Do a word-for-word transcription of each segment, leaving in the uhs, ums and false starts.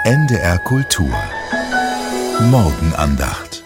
N D R Kultur Morgenandacht.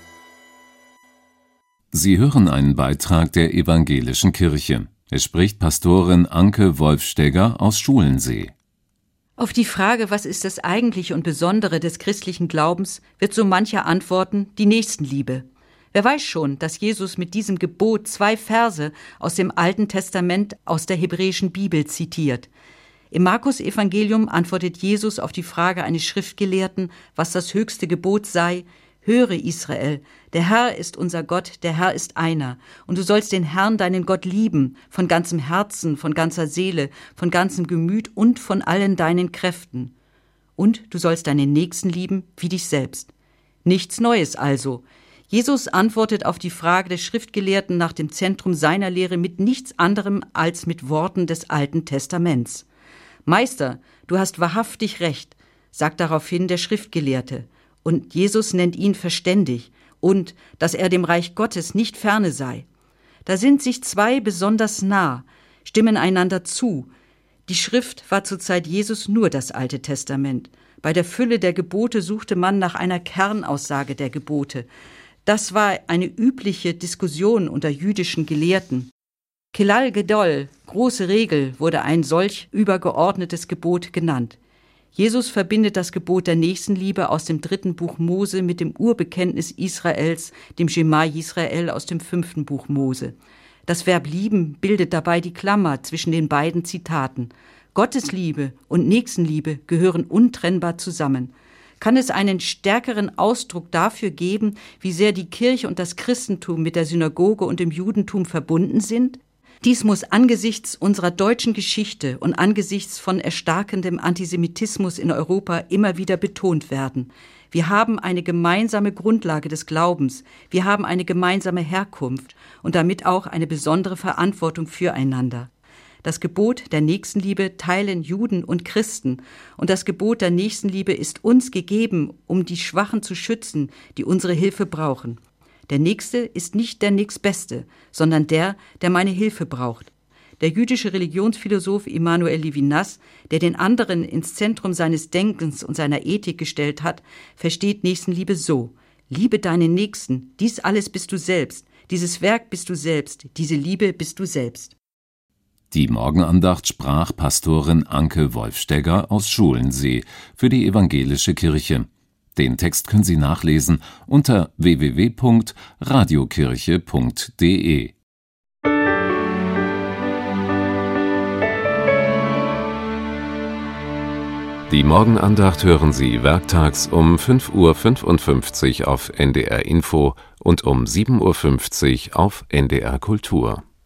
Sie hören einen Beitrag der Evangelischen Kirche. Es spricht Pastorin Anke Wolfstegger aus Schulensee. Auf die Frage, was ist das Eigentliche und Besondere des christlichen Glaubens, wird so mancher antworten, die Nächstenliebe. Wer weiß schon, dass Jesus mit diesem Gebot zwei Verse aus dem Alten Testament aus der hebräischen Bibel zitiert. Im Markus-Evangelium antwortet Jesus auf die Frage eines Schriftgelehrten, was das höchste Gebot sei: Höre, Israel, der Herr ist unser Gott, der Herr ist einer, und du sollst den Herrn, deinen Gott, lieben, von ganzem Herzen, von ganzer Seele, von ganzem Gemüt und von allen deinen Kräften. Und du sollst deinen Nächsten lieben wie dich selbst. Nichts Neues also. Jesus antwortet auf die Frage des Schriftgelehrten nach dem Zentrum seiner Lehre mit nichts anderem als mit Worten des Alten Testaments. Meister, du hast wahrhaftig recht, sagt daraufhin der Schriftgelehrte. Und Jesus nennt ihn verständig und, dass er dem Reich Gottes nicht ferne sei. Da sind sich zwei besonders nah, stimmen einander zu. Die Schrift war zur Zeit Jesus nur das Alte Testament. Bei der Fülle der Gebote suchte man nach einer Kernaussage der Gebote. Das war eine übliche Diskussion unter jüdischen Gelehrten. Kelal Gedol, große Regel, wurde ein solch übergeordnetes Gebot genannt. Jesus verbindet das Gebot der Nächstenliebe aus dem dritten Buch Mose mit dem Urbekenntnis Israels, dem Schema Yisrael aus dem fünften Buch Mose. Das Verb lieben bildet dabei die Klammer zwischen den beiden Zitaten. Gottesliebe und Nächstenliebe gehören untrennbar zusammen. Kann es einen stärkeren Ausdruck dafür geben, wie sehr die Kirche und das Christentum mit der Synagoge und dem Judentum verbunden sind? Dies muss angesichts unserer deutschen Geschichte und angesichts von erstarkendem Antisemitismus in Europa immer wieder betont werden. Wir haben eine gemeinsame Grundlage des Glaubens, wir haben eine gemeinsame Herkunft und damit auch eine besondere Verantwortung füreinander. Das Gebot der Nächstenliebe teilen Juden und Christen, und das Gebot der Nächstenliebe ist uns gegeben, um die Schwachen zu schützen, die unsere Hilfe brauchen. Der Nächste ist nicht der Nächstbeste, sondern der, der meine Hilfe braucht. Der jüdische Religionsphilosoph Emanuel Levinas, der den anderen ins Zentrum seines Denkens und seiner Ethik gestellt hat, versteht Nächstenliebe so: Liebe deinen Nächsten, dies alles bist du selbst, dieses Werk bist du selbst, diese Liebe bist du selbst. Die Morgenandacht sprach Pastorin Anke Wolfstegger aus Schulensee für die Evangelische Kirche. Den Text können Sie nachlesen unter w w w punkt radiokirche punkt d e. Die Morgenandacht hören Sie werktags um fünf Uhr fünfundfünfzig auf N D R Info und um sieben Uhr fünfzig auf N D R Kultur.